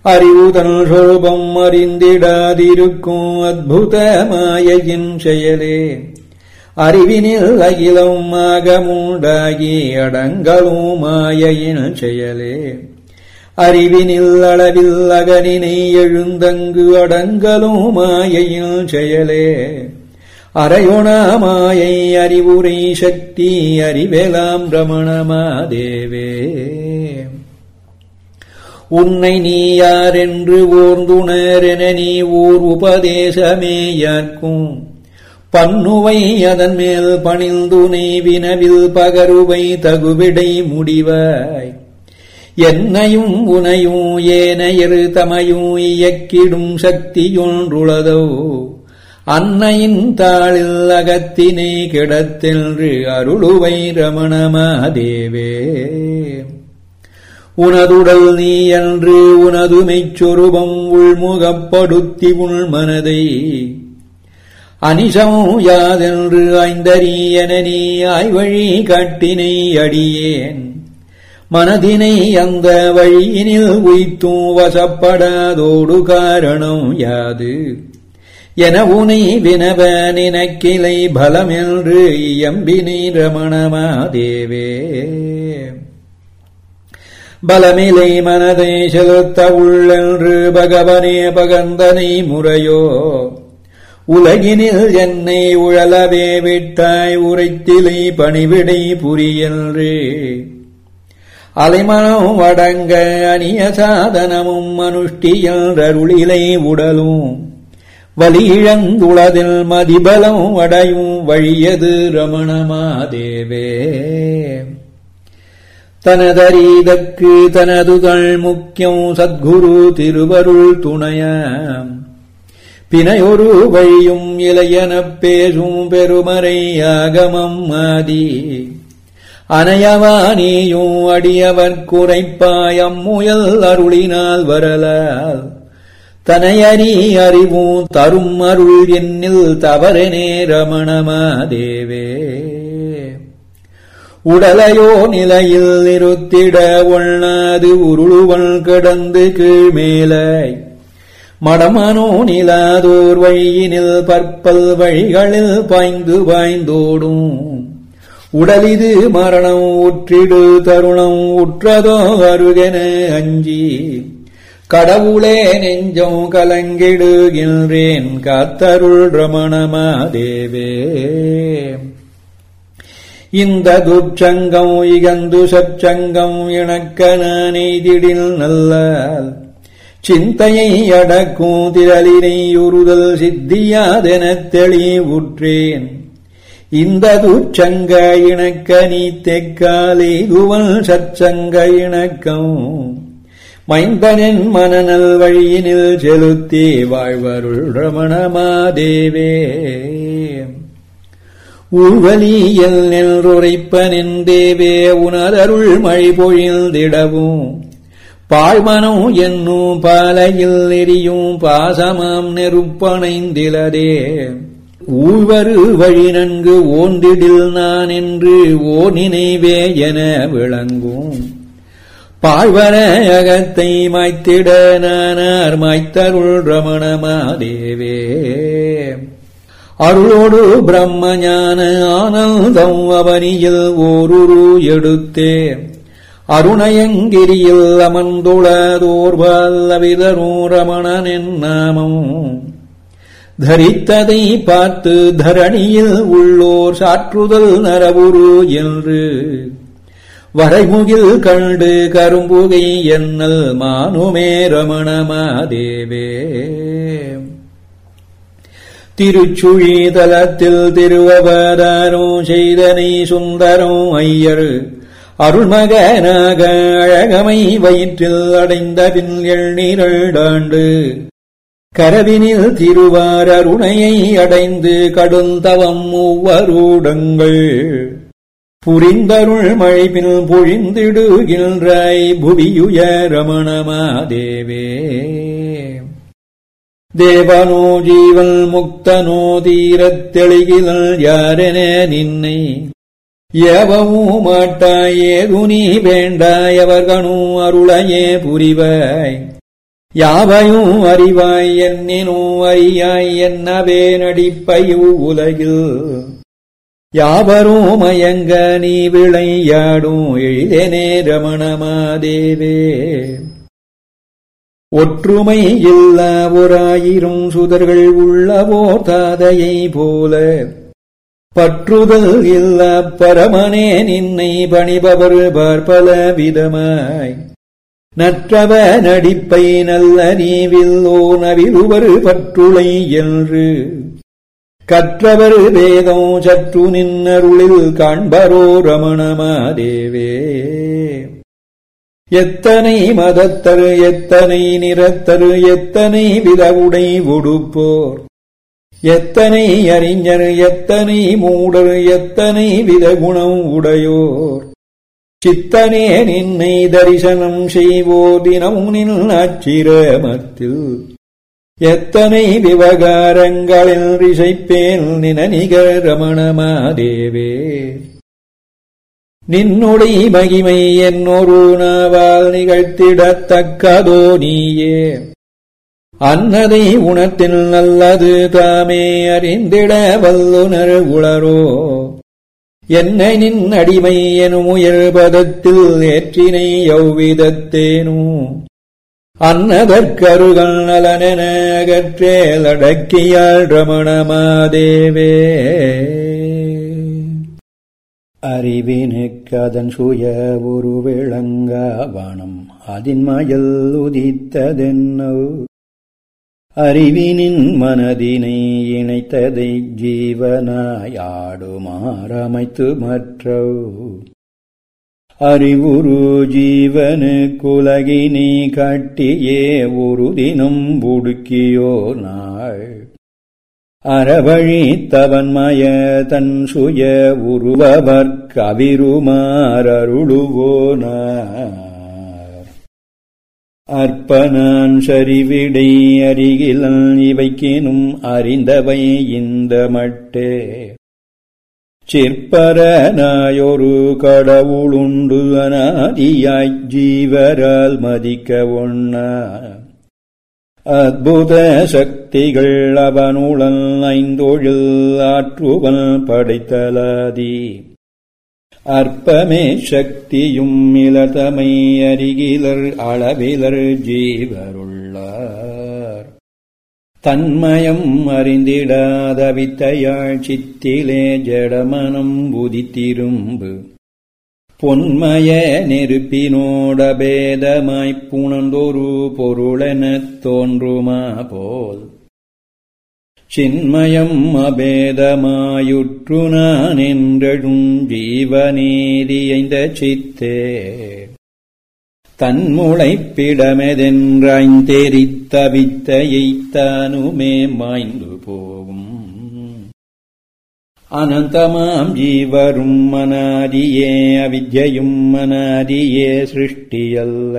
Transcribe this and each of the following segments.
அறிவுதன் சொரூபம் அறிந்திடாதிருக்கும் அத்புத மாயையின் செயலே அறிவினில் அகிலம் ஆகமுண்டாகி அடங்கலும் மாயையின் செயலே அறிவினில் அளவில் அகனினை எழுந்தங்கு அடங்கலும் மாயையின் செயலே அரையொணா மாயை அறிவுரை சக்தி அறிவெலாம் ரமணமாதேவே உன்னை நீ யாரென்று ஓர்ந்துணரென நீ ஓர் உபதேசமேயாக்கும் பன்னுவை அதன் மேல் பணிந்துனை வினவில் பகருவை தகுவிடை முடிவாய் என்னையும் உனையும் ஏனையரு தமையும் இயக்கிடும் சக்தியொன்றுளதோ அன்னையின் தாளில் அகத்தினை கிடத்தென்று அருளுவை ரமணமாதேவே உனதுடல் நீ அன்று உனது மெய்ச்சொருபம் உள்முகப்படுத்தி உள் மனதை அனிசம் யாதென்று ஐந்தறியென நீ ஆய்வழி காட்டினை அடியேன் மனதினை அந்த வழியினில் உய்த்தும் வசப்படாதோடு காரணம் யாது என உனை வினவ நினைக்கிளை பலமென்று இயம்பினை ரமணமாதேவே பலமிலை மனதை செலுத்த உள்ளென்று பகவனே பகந்தனை முறையோ உலகினில் என்னை உழலவே விட்டாய் உரைத்திலை பணிவிடை புரியன்று அலைமனம் அடங்க அணிய சாதனமும் அனுஷ்டியருளிலை உடலும் வலியிழந்துளதில் மதிபலம் அடையும் வழியது ரமணமாதேவே தனதரீதற்கு தனதுகள் முக்கியம் சத்குரு திருவருள் துணையாம் பிணையொரு வழியும் இளையனப் பேசும் பெருமறை ஆகமம் ஆதி அனையவானியும் அடியவர் குறைப்பாய் அம்முயல் அருளினால் வரலால் தனையறி அறிவும் தரும் அருள் என்னில் தவறனே ரமணமாதேவே உடலையோ நிலையில் இருத்திட ஒண்ணாது உருளுவன் கிடந்து கீழ்மேலாய் மடமனோ நிலாதோர் வழியினில் பற்பல் வழிகளில் பாய்ந்து பாய்ந்தோடும் உடலிது மரணம் உற்றிடு தருணம் உற்றதோ அருகென அஞ்சி கடவுளே நெஞ்சம் கலங்கிடுகின்றேன் காத்தருள் ரமணமாதேவே இந்த துச்சங்கம் இகந்து சச்சங்கம் இணக்க நானெய்திடில் நல்லால் சிந்தையை அடக்கும் திரளினை உறுதல் சித்தியாதெனத் தெளிவுற்றேன் இந்த துச்சங்க இணக்க நீ தெக்காலே துவல் சச்சங்க இணக்கம் மைந்தனின் மனநல் வழியினில் செலுத்தி வாழ்வருள் ரமணமாதேவே ஊழ்வலியல் நெல்றுரைப்பனின் தேவே உனதருள் மழை பொழிந்திடவும் பாழ்மனம் என்னும் பாலையில் எரியும் பாசமாம் நெருப்பணைந்திலதே ஊழ்வரு வழி நன்கு ஓந்திடில் நான் என்று ஓ நினைவே என விளங்கும் பாழ்வர அகத்தை மாய்த்திட நானார் மாய்த்தருள் ரமணமாதேவே அருளோடு பிரம்மஞான ஆனந்தம் அவனியில் ஓருரு எடுத்தே அருணயங்கிரியில் அமர்ந்துளதோர்வல்லவிதரும் ரமணனின் நாமம் தரித்ததை பார்த்து தரணியில் உள்ளோர் சாற்றுதல் நரவுரு என்று வரைமுகில் கண்டு கரும்புகை என்னல் மானுமே ரமணமாதேவே திருச்சுழி தலத்தில் திருவவதாரம் செய்தனை சுந்தரம் ஐயர் அருள்மகனாக அழகமை வயிற்றில் அடைந்த பின் 12 ஆண்டு கரவினில் திருவார் அருணையை அடைந்து கடுந்தவம் மூவருடங்கள் புரிந்தருள் மழைபின் பொழிந்திடுகின்றாய் புவியுய ரமணமாதேவே தேவனோ ஜீவன் முக்தனோ தீரத் தெளிகிலல் யாரென நின்னை ஏவவும் மாட்டாய் ஏது நீ வேண்டாய் அவர்கனும் அருளையே புரிவாய் யாவையும் அறிவாய் என்னினும் அறியாய் என்னவே நடிப்பையு உலகில் யாவரும் மயங்க நீ விளையாடும் எழிலனே ரமணமாதேவே. ஒற்றுமை இல்லா ஓராயிரம் சுதர்கள் உள்ளவோ தாதையை போல பற்றுதல் இல்ல பரமனே நின்னை பணிபவர் பார்பல விதமாய் நற்றவ நடிப்பை நல்ல நீவில்லோ நவிலுவர் பற்றுளை என்று கற்றவர் வேதம் சற்று நின்னருளில் காண்பரோ ரமணமாதேவே. எத்தனை மதத்தரு எத்தனை நிறத்தரு எத்தனை விதவுடை உடுப்போர் எத்தனை அறிஞர் எத்தனை மூடர் எத்தனை விதகுணம் உடையோர் சித்தனே நின்னை தரிசனம் செய்வோர் தினமும் நின் ஆச்சிரமத்தில் எத்தனை விவகாரங்களில் ரிசைப்பேன் நினநிகர் ரமணமாதேவே. நின்னுடை மகிமை என்னொரு நாவால் நிகழ்த்திடத்தக்கதோ நீயே அன்னதை உணத்தில் நல்லது தாமே அறிந்திட வல்லுனர் உளரோ என்னை நின் அடிமை எனும் உயர் பதத்தில் ஏற்றினை எவ்விதத்தேனும் அன்னதற்கருகள் நலனென அகற்றேல் அடக்கியாள் ரமணமாதேவே. அறிவினுக்கு அதன் சுய ஒரு விளங்காவனம் அதின் மயல் உதித்ததென்னோ அறிவினின் மனதினை இணைத்ததை ஜீவனாயாடுமாறமைத்து மற்றோ அறிவுரு ஜீவனு குலகினி காட்டியே ஒரு தினம் புடுக்கியோ நாள் அறவழி தவன்மய தன் சுய உருவவர்க்கவிருமாறருளுவோனார் அற்பனான் சரிவிடை அருகிலன் இவைக்கினும் அறிந்தவை இந்த மட்டே சிற்பரனாயொரு கடவுளுண்டு அநாதியாய்ச் ஜீவரால் மதிக்க ஒண்ணா அத்புத சக்திகள் அவனுளன் ஐந்தொழில் ஆற்றுவன் படைத்தலாதி அற்பமே சக்தியும் இலதமை அருகிலர் அளவிலர் ஜீவருள்ளார் தன்மயம் அறிந்திடாத வித்தையாழ் சித்திலே ஜடமனம் உதித்திரும்பு பொன்மய நெருப்பினோடபேதமாய்ப் புணர்ந்தொரு பொருளெனத் தோன்றுமா போல் சின்மயம் அபேதமாயுற்று நான் என்றழும் ஜீவநீதியைந்த சித்தே தன்முளைப்பிடமெதென்றாய்ந்தெரித்த வித்தையைத்தானுமே மாய்ந்து போகும் அனந்தமாம் ஜீவரும் அநாதியே அவித்யையும் அநாதியே சிருஷ்டியல்ல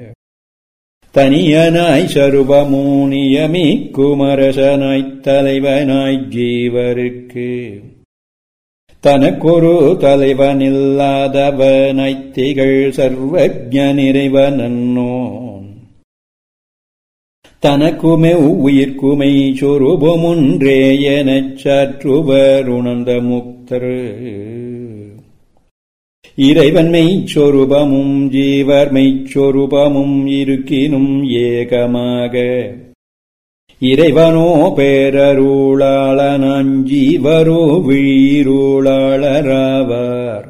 தனியனாய் சருபமோ நியமிக்குமரசனாய்த் தலைவனாய்ச் ஜீவருக்கு தனக்கொரு தலைவனில்லாதவனாய்த் திகழ் சர்வஜ்ஞ நிறைவனன்னோன் தனக்குமே உயிர்க்குமை சொரூபமொன்றே எனச் சாற்றுவர் உணர்ந்த முக்தர் இறைவன்மெய்ச் சொரூபமும் ஜீவர்மெய்ச் சொரூபமும் இருக்கினும் ஏகமாக இறைவனோ பேரருளாளனாஞ் ஜீவரோ விழிருளாளராவார்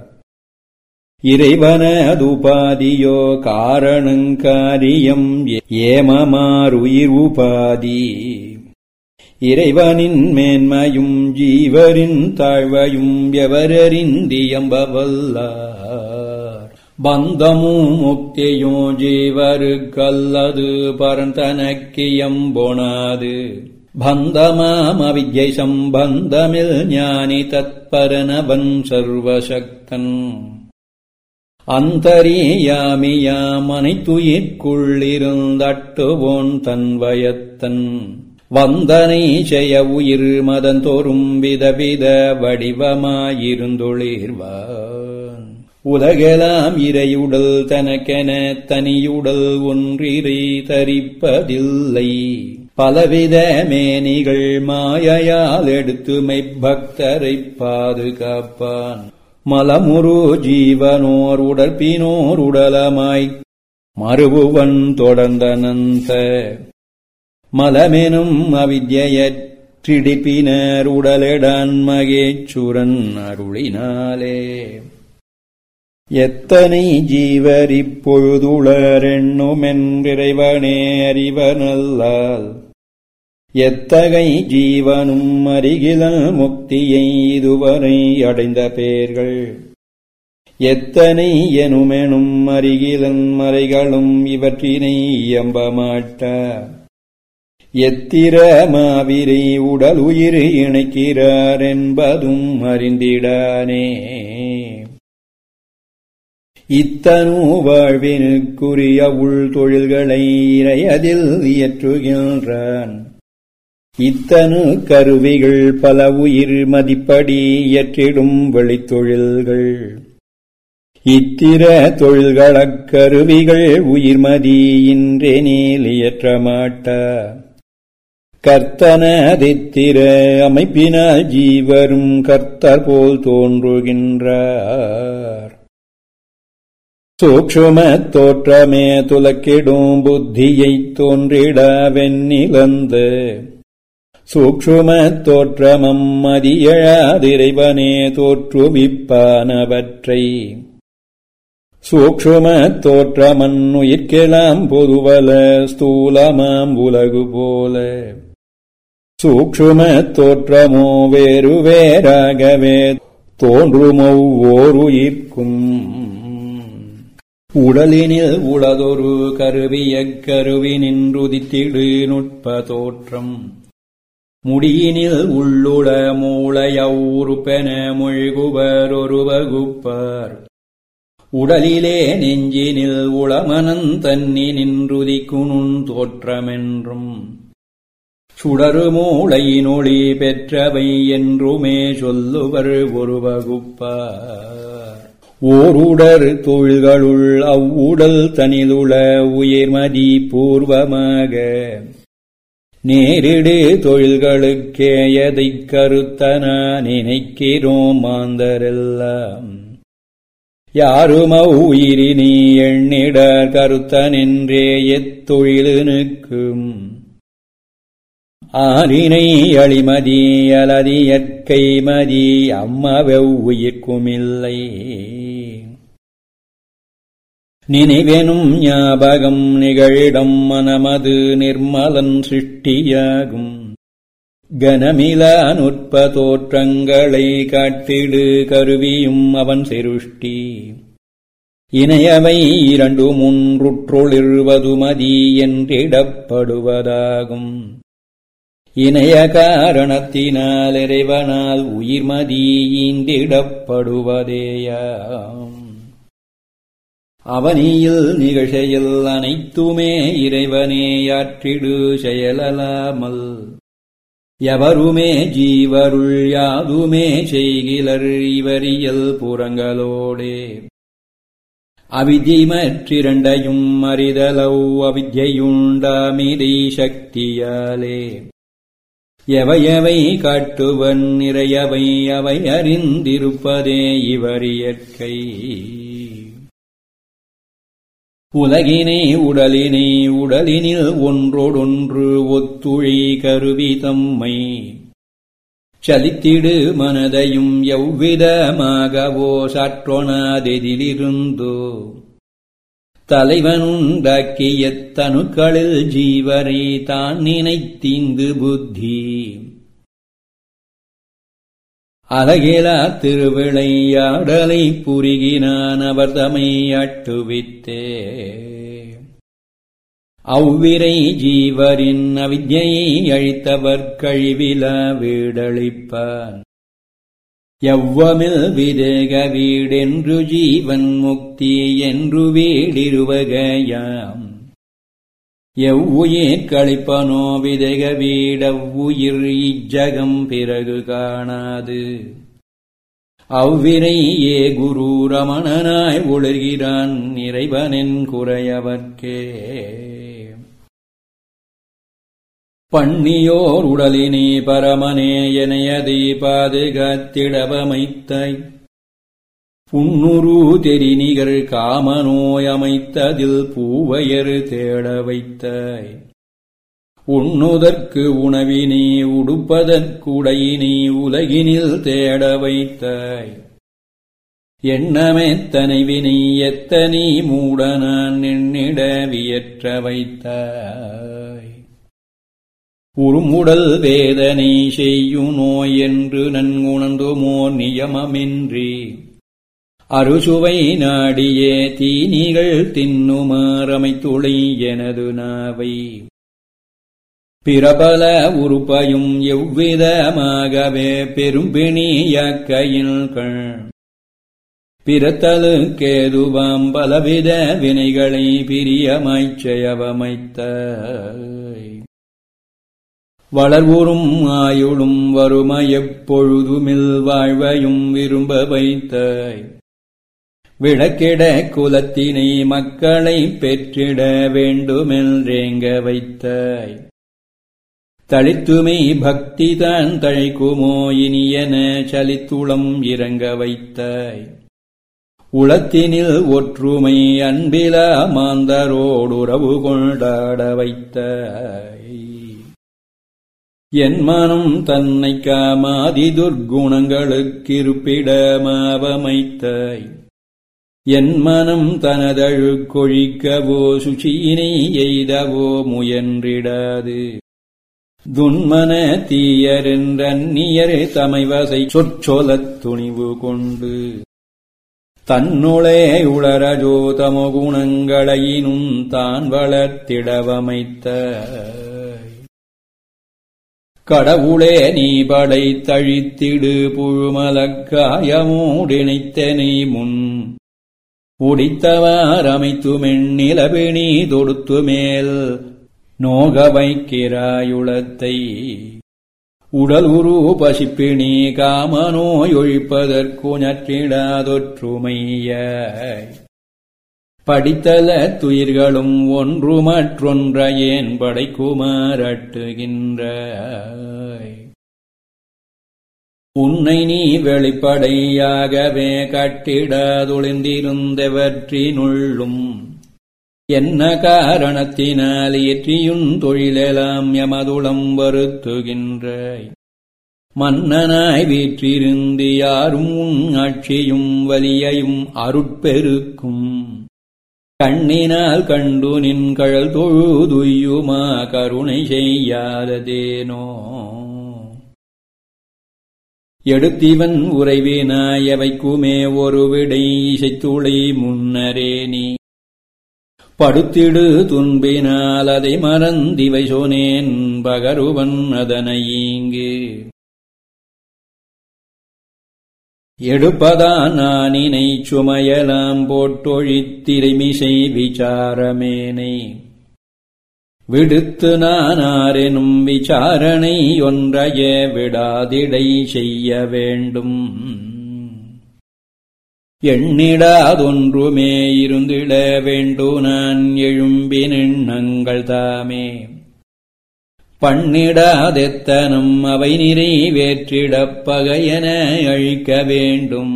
இறைவனதுபாதியோ காரணங்காரியம் ஏமமாறுயிர் உபாதி இறைவனின் மேன்மையும் ஜீவரின் தாழ்வையும் எவரறிந்தியம்பவல்லார் பந்தமும் முக்தியோ ஜீவருக்கல்லது பரந்தனக்கியம்பொணாது பந்தமாம் அவித்யை சம்பந்தமில் ஞானி தத்பரனவன் சர்வசக்தன் அந்தரியாமியாம் அனைத்துயிர்க்குள்ளிருந்தட்டுவோன் தன்வயத்தன் வந்தனை செய்ய உயிர் மதந்தோறும் விதவித வடிவமாயிருந்தொளிர்வான் உலகெலாம் இறையுடல் தனக்கென தனியுடல் ஒன்றிரை தரிப்பதில்லை. பலவித மேனிகள் மாயையால் எடுத்து மெய்பக்தரைப் பாதுகாப்பான். மலமுரு ஜீவனோர் உடற்பினோர் உடலமாய் மறுபுவன் தொடர்ந்தனந்த மலமெனும் அவித்யையற்றிடிப்பினர் உடலெடான் மகேச்சுரன் அருளினாலே. எத்தனை ஜீவரிப்பொழுதுளரெண்ணுமென்றிறைவனே அறிவனல்லால் எத்தகை ஜீவனும் அருகில முக்தியை இதுவரை அடைந்த பேர்கள். எத்தனை எனுமெனும் அருகிலன் மறைகளும் இவற்றினை இயம்பமாட்ட. எத்திர மாவிரை உடல் உயிர் இணைக்கிறார் என்பதும் அறிந்திடானே. இத்தனு வாழ்வினுக்குரிய உள் தொழில்களை இறையதில் இயற்றுகின்றான். இத்தனு கருவிகள் பல உயிர் மதிப்படி இயற்றிடும் வெளித்தொழில்கள். இத்திர தொழில்களக் கருவிகள் உயிர்மதி இன்றெனில் இயற்றமாட்ட. கர்த்தனதித்திர அமைப்பினால் ஜீவரும் கர்த்தர் போல் தோன்றுகின்றார். சூக்ஷுமத் தோற்றமே துலக்கிடும் புத்தியைத் தோன்றிட வெண்ணிலந்து. சூக்ஷுமத் தோற்றமம் மதியழாதிரைவனே தோற்றுவிப்பானவற்றை. சூக்ஷுமத் தோற்றமன் உயிர்க்கெலாம் பொதுவல ஸ்தூலமாம் உலகு போல. சூக்ஷுமத் தோற்றமோ வேறு வேறாகவே தோன்றுமொவ்வோருயிர்க்கும். உடலினில் உளதொரு கருவியக் கருவினின்றுதித்திடு நுட்ப தோற்றம். முடியினில் உள்ளுள மூளையவுறுப்பென மொழிகுவர் ஒரு வகுப்பார். உடலிலே நெஞ்சினில் உளமனன் தன்னி நின்றுதிக்குணுன் தோற்றமென்றும். சுடரு மூளையினொளி பெற்றவை என்றுமே சொல்லுவர் ஒரு வகுப்பார். ஓருடர் தொழில்களுள் அவ்வுடல் தனிலுள உயிர்மதி பூர்வமாக. நேரிடு தொழில்களுக்கே எதைக் கருத்தனா நினைக்கிறோம் மாந்தரெல்லாம். யாருமவ் உயிரினி எண்ணிடர் கருத்தனென்றே எத்தொழிலுனுக்கும். ஆரினை அழிமதி அலதியற்கை மதி அம்மவெவ் உயிர்க்குமில்லை. நினைவெனும் ஞாபகம் நிகழிடம் மனமது நிர்மலன் சிருஷ்டியாகும். கனமிலா நுட்ப தோற்றங்களை காட்டிடு கருவியும் அவன் சிருஷ்டி. இணையவை இரண்டு முன்றுற்றொளிர்வதுமதி என்றிடப்படுவதாகும். இணைய காரணத்தினால் இறைவனால் உயிர்மதி ஈந்திடப்படுவதேயாம். அவனியில் நிகழ்ச்சியில் அனைத்துமே இறைவனேயாற்றிடு செயலலாமல். எவருமே ஜீவருள் யாதுமே செய்கிலர் இவரியல் புறங்களோடே. அவித்யமற்றிரண்டையும் அறிதலவ் அவித்யுண்டாமிதை சக்தியாலே. எவையவை காட்டுவன் நிறையவை அவை அறிந்திருப்பதே இவர் இயற்கை. உலகினை உடலினை உடலினில் ஒன்றோடொன்று ஒத்துழி கருவி தம்மை. சலித்திடு மனதையும் எவ்விதமாகவோ சாற்றொணாதெதிலிருந்தோ. தலைவனுண்டாக்கிய தனுக்களில் ஜீவரை தான் நினைத்தீந்து புத்தி. அழகிலா திருவிளையாடலை புரிகினான் அவர் தமையாட்டுவித்தே. அவ்விரை ஜீவரின் அவித்யை அழித்தவர் கழிவிலா வீடளிப்பான். எவ்வமில் விதேக வீடென்று ஜீவன் முக்தி என்று வீடிருவகையாம். எவ்வுயிர் கழிப்பனோ விதேக வீடவ்வுயிர் இஜ்ஜகம் பிறகு காணாது. அவ்வினை ஏ குரு ரமணனாய் ஒளிர்கிறான் இறைவனின் குறையவர்க்கே. பண்ணியோர் உடலினே பரமனே எனையதை பாதுகாத்திடவமைத்தாய். புன்னுரு தெரிநிகர் காமநோய் அமைத்ததில் பூவையர் தேட வைத்தாய். உண்ணுதற்கு உணவினை உடுப்பதற்குடையினை உலகினில் தேட வைத்தாய். எண்ணமெத்தனை வினை எத்தனை மூடனான் எண்ணிட வியற்ற வைத்தாய். உருமுடல் வேதனை செய்யும் நோய் என்று நன்குணர்ந்துமோர் நியமமின்றி அறுசுவை நாடியே தீனிகள் தின்னுமாறமைத்துளை எனது நாவை. பிறபல உறுப்பையும் எவ்விதமாகவே பெரும்பிணியாக்கையில் கண் பிறத்தலுக்கேதுவாம் பலவித வினைகளை பிரியமாய்ச் செய்யவமைத்தாய். வளர்வுறும் ஆயுளும் வறுமையெப்பொழுதுமில் வாழ்வையும் விரும்ப வைத்தாய். விளக்கிட குலத்தினை மக்களை பெற்றிட வேண்டுமென்றேங்க வைத்தாய். தளித்துமை பக்திதான் தழைக்குமோ இனியன சலித்துளம் இறங்க வைத்தாய். உளத்தினில் ஒற்றுமை அன்பிலா மாந்தரோடுறவு கொண்டாட வைத்தாய். என் மனம் தன்னை காமாதி துர்க்குணங்களுக்கிருப்பிடமாவமைத்தாய். என் மனம் தனதழுக்கொழிக்கவோ சுச்சியினை எய்தவோ முயன்றிடாது. துன்மன தீயரென்றன்னியர் தமைவசை சொற்சொலத் துணிவு கொண்டு தன்னுளே உளரஜோ தமோ குணங்களையினும் தான் வளர்த்திடவமைத்தாய். கடவுளே நீ படைத்தழித்திடு புழுமலக்காயமூடினைத்தனை முன் உடித்தவாறமைத்துமெண்ணிலபிணி தொடுத்துமேல் நோக வைக்கிறாயுளத்தை. உடலுரு பசிப்பிணி காமநோயொழிப்பதற்குஞற்றிடாதொற்றுமையாய். படித்தல துயிர்களும் ஒன்று மற்றொன்றையேன் படைக்குமாறட்டுகின்றாய். உன்னை நீ வெளிப்படையாகவே கட்டிடாதொழிந்திருந்தவற்றினுள்ளும் என்ன காரணத்தினால் இயற்றியுன் தொழிலெல்லாம் யமதுளம் வருத்துகின்றாய். மன்னனாய் வீற்றிருந்து யாரும் உன் ஆட்சியும் வலியையும் அருட்பெருக்கும் கண்ணினால் கண்டு நின் கழல் தொழுதுயுமா கருணை செய்யாததேனோ. எடுத்திவன் உறைவினாயவைக்குமே ஒரு விடை இசைத்துளை முன்னரே நீ படுத்திடு துன்பினால் அதை மறந்திவை சொனேன் பகருவன் அதனை இங்கு. எடுப்பதான் நானினை சுமையலாம் போட்டொழித்திரைமிசை விசாரமேனை விடுத்து நானாரெனும் விசாரணை ஒன்றைய விடாதிடை செய்ய வேண்டும். எண்ணிடாதொன்றுமே இருந்திட வேண்டு நான் எழும்பினெண்ணங்கள் தாமே பண்ணிடாதெத்தனம் அவை நிறைவேற்றிடப் பகையன அழிக்க வேண்டும்.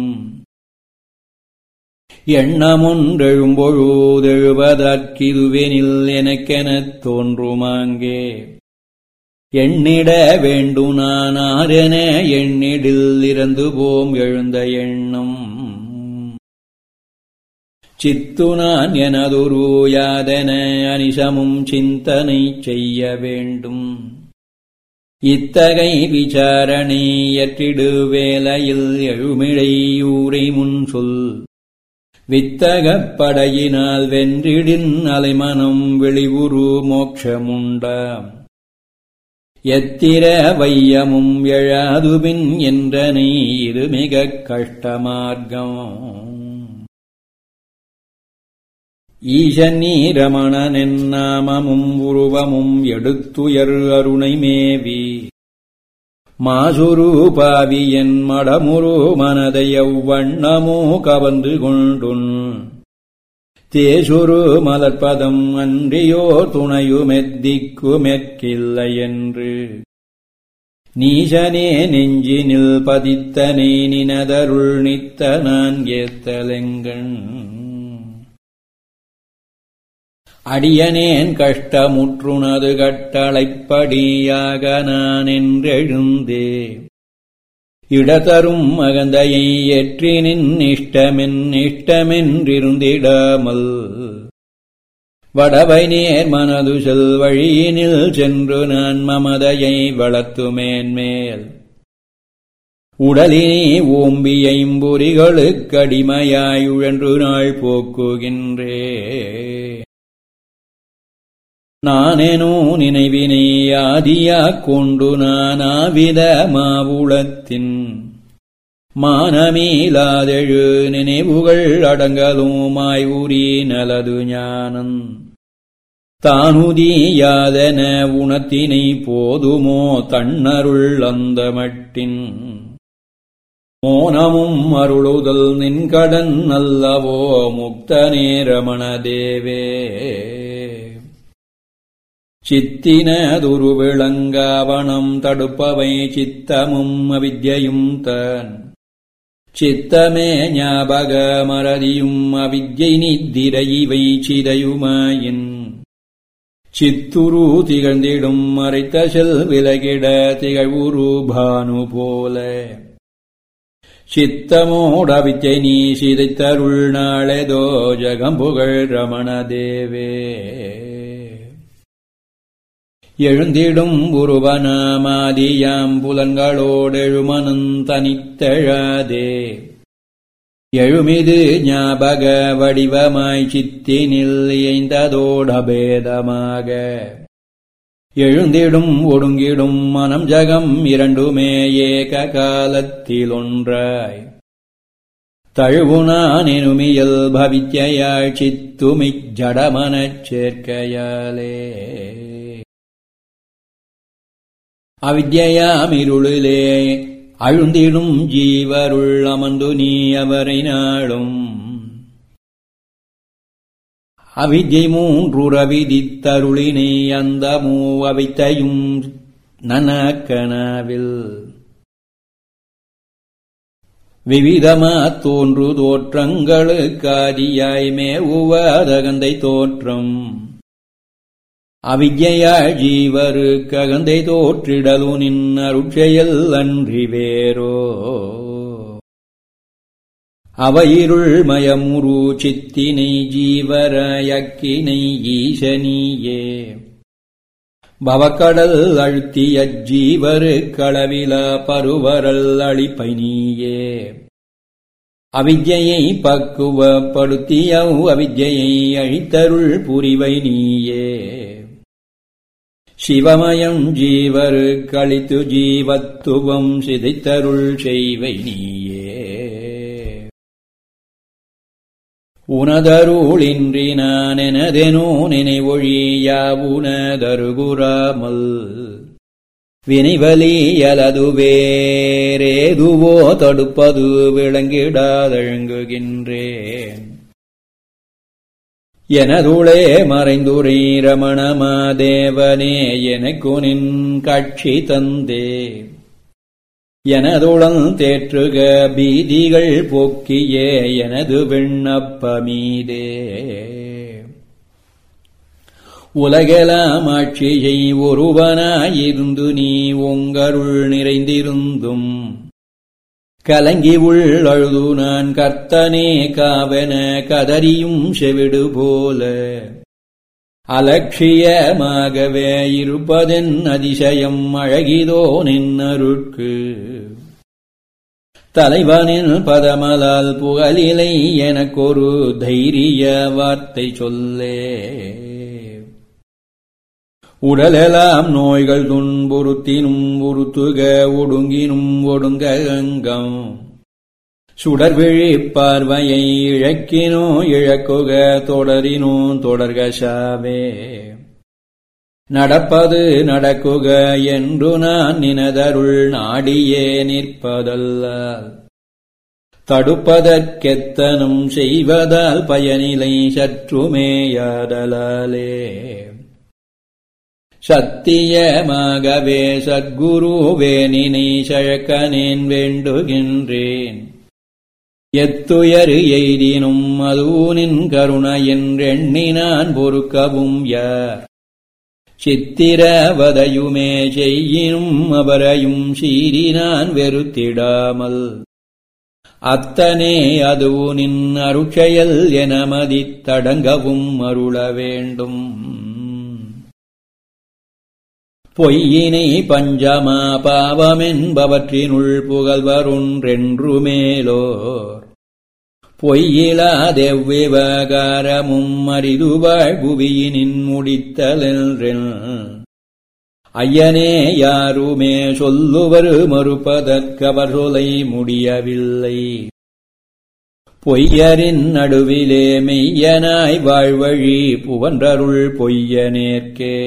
எண்ணமொன்றெழும்பொழுதெழுவதற்கிதுவெனில் எனக்கெனத் தோன்றுமாங்கே எண்ணிட வேண்டு நான் ஆரென எண்ணிடில் இறந்து போம் எழுந்த எண்ணம். சித்து நான் எனதொரு யாதென அனிசமும் சிந்தனை செய்ய வேண்டும். இத்தகை விசாரணை ஏற்றிடு வேளையில் எழுமிழை ஊரை முன் சொல். வித்தகப் படையினால் வென்றிடின் அலைமனம் வெளிவுரு மோட்சமுண்டாம். எத்திர வையமும் எழாதுபின் என்றனை இது மிகக் கஷ்டமார்க்கம். ஈசன்னி ரமணனென் நாமமும் உருவமும் எடுத்துயர் அருணை மேவி மாசுரு பாவியன் மடமுரு மனதை எவ்வண்ணமோ கவர்ந்து கொண்டுன் தேசுரு மலர்பதம் அன்றியோர் துணையுமெத்திக்குமெற்கில்லை என்று நீசனே நெஞ்சினில் பதித்தனை நினதருள் நித்த நான் ஏத்தலெங்கண் அடியனேன் கஷ்டமுற்றுனது கட்டளைப்படியாக நான் என்றெழுந்தே இடதரும் அகந்தையை ஏற்றினின் இஷ்டமென்றிருந்திடாமல் வடவை நேர் மனது செல் வழியினில் சென்று நான் மமதையை வளர்த்துமேன்மேல் உடலினே ஓம்பி ஐம்புரிகளுக்கடிமையாய் உழன்று நாள் போக்குகின்றே நானேனோ நினைவினை ஆதியாக் கொண்டு நானாவித மாவுளத்தின் மானமீலாதெழு நினைவுகள் அடங்கலுமாய் உரி நலது ஞானம் தானுதியாதன உணத்தினை போதுமோ தன்னருள் அந்த மட்டின் மோனமும் அருளுதல் நின்கடன் அல்லவோ முக்தனே ரமணதேவே சித்தினதுரு விளங்காவணம் தடுப்பவை சித்தமும் அவித்யையும் தான் சித்தமே ஞாபக மறதியும் அவித்யை நித்திரை இவை சிதையுமாயின் சித்துரு திகழ்ந்திடும் மறைத்த செல் விலகிட திகழ்வுரு பானு போல சித்தமோட அவித்யை நீ சிதைத்தருள் நாளெதோ ஜகம்புகழ் ரமணதேவே எழுந்திடும் உருவனாமாதியாம் புலன்களோடெழுமனன் தனித்தெழாதே எழுமிது ஞாபக வடிவமாய் சித்தினில் இயைந்ததோடபேதமாக எழுந்திடும் ஒடுங்கிடும் மனம் ஜகம் இரண்டுமே ஏக காலத்தில் ஒன்றாய் தழுவுனான் எனுமியல் பவித்யாள் சித்துமிச் ஜடமனச் சேர்க்கையாலே அவித்யாமிருளிலே அழுந்திடும் ஜீவருள் அமர்ந்து நீ அவரை நாளும் அவித்யை மூன்றுரவிதித்தருளினை அந்த மூவவித்தையும் நனக்கனாவில் விவிதமாத் தோன்று தோற்றங்களுக்காதியாய் மேவுவதகந்தை தோற்றம் அவித்யாள் ஜீவருக்ககந்தை தோற்றிடலு நின் அருட்செயல் அன்றி வேறோ அவையிருள் மயமுரு சித்தினை ஜீவரயக்கினை ஈசனியே பவக்கடல் அழுத்திய ஜீவருக்களவில பருவரல் அளிப்பை நீயே அவித்யை பக்குவப்படுத்திய அவித்யை அழித்தருள் புரிவை நீயே சிவமயம் ஜீவருக்களித்து ஜீவத்துவம் சிதைத்தருள் செய்வை நீயே உனதருளின்றி நான் எனதெனோ நினைவொழியாவுனதருகுறாமல் வினைவலியலது வேறேதுவோ தடுப்பது விளங்கிடாதழுங்குகின்றேன் எனதுளே மறைந்துரை ரமணமாதேவனே எனக்கு நின் காட்சி தந்தே எனதுளம் தேற்றுக பீதிகள் போக்கியே எனது விண்ணப்பமீதே உலகெலாம் ஆட்சியை ஒருவனாயிருந்து நீ உங்கருள் நிறைந்திருந்தும் கலங்கி உள் அழுது நான் கர்த்தனே காவென கதறியும் செவிடு போல அலட்சியமாகவே இருப்பதென் அதிசயம் அழகிதோ நின்னருட்கு தலைவனின் பதமலால் புகழிலை எனக்கொரு தைரிய வார்த்தை சொல்லே உடலெல்லாம் நோய்கள் துன்புறுத்தினும் உறுத்துக ஒடுங்கினும் ஒடுங்க அங்கம் சுடர்விழி பார்வையை இழக்கினோ இழக்குக தொடரினோ தொடர்க சாவே நடப்பது நடக்குக என்று நான் நினதருள் நாடியே நிற்பதல்லால் தடுப்பதற்கெத்தனும் செய்வதால் பயனிலை சற்றுமேயாதலாலே சத்தியமாகவே சத்குருவே நினை சழக்கனேன் வேண்டுகின்றேன் எத்துயரு எய்தினும் அதுனின் கருணையென்றெண்ணினான் பொறுக்கவும் யார் சித்திரவதையுமே செய்யினும் அவரையும் சீறினான் வெறுத்திடாமல் அத்தனே அதுவுனின் அருட்செயல் என மதித்தடங்கவும் அருள வேண்டும் பொய்யினை பஞ்சமா பாவமென்பவற்றினுள் புகழ்வருன்றென்று மேலோர் பொய்யிலாதெவ்விவகாரமும் அரிதுவாழ் புவியினின் முடித்தலென்றென் ஐயனே யாருமே சொல்லுவர் மறுப்பதற்கவர் சொலை முடியவில்லை பொய்யரின் நடுவிலே மெய்யனாய் வாழ்வழி புவன்றருள் பொய்யனேற்கே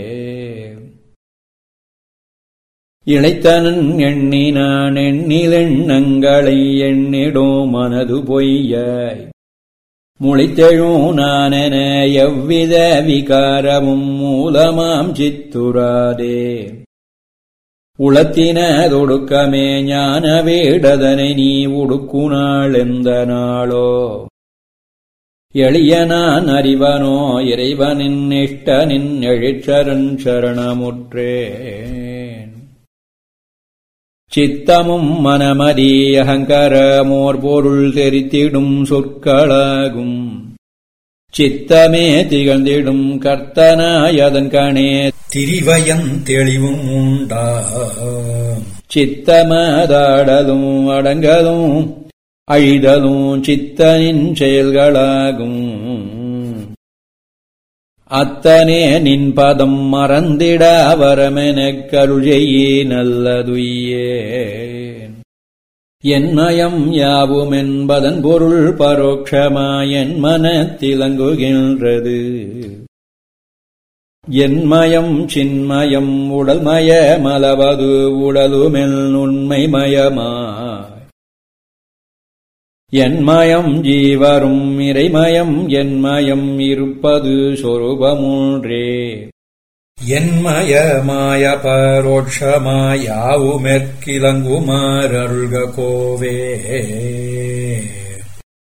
இளைத்தனன் எண்ணினான் எண்ணிலெண்ணங்களை எண்ணிடும் மனது பொய்யாய் முளைத்தெழும் நானென எவ்வித விகாரமும் மூலமாம் சித்துராதே உளத்தினதொடுக்கமே ஞான வேடதனை நீ உடுக்குநாள் எந்த நாளோ எளியனான் அறிவனோ இறைவனின் இஷ்டனின் எழிற்றரன் சரணமுற்றேன் சித்தமும் மனமதி அகங்கரமோர் பொருள் தெரித்திடும் சொற்களாகும் சித்தமே திகழ்ந்திடும் கர்த்தனாயதன் கணே திரிவயன் தெளிவும் உண்டா சித்தமதாடலும் அடங்கலும் அழிதலும் சித்தனின் செயல்களாகும் அத்தனே நின் பதம் மறந்திட வரமெனக் கருள்செய்யே நல்லதுய்யேன் என்மயம் யாவுமென்பதன் பொருள் பரோட்சமாயன் மனத்திலங்குகின்றது என்மயம் சின்மயம் உடல்மய மலவது உடலுமெல் உண்மைமயமா என்மயம் ஜீவரும் இறைமயம் என்மயம் இருப்பது சொரூபமூன்றே என்மயமாய பரோட்சமாயாவுமெற்கிலங்குமாறருள்க கோவே